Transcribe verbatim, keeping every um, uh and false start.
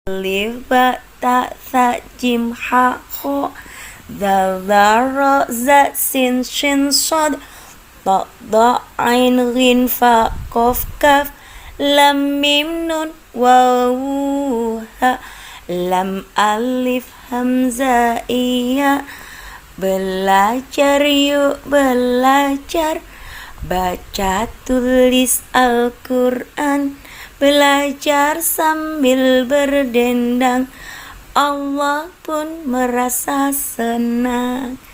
Alif ba ta tha jim ha kho dal dal ra za sin shin shad ta da ain ghin fa qaf kaf lam mim nun waw ha lam alif hamzah iya. Belajar yuk belajar, baca tulis Al-Quran, belajar sambil berdendang, Allah pun merasa senang.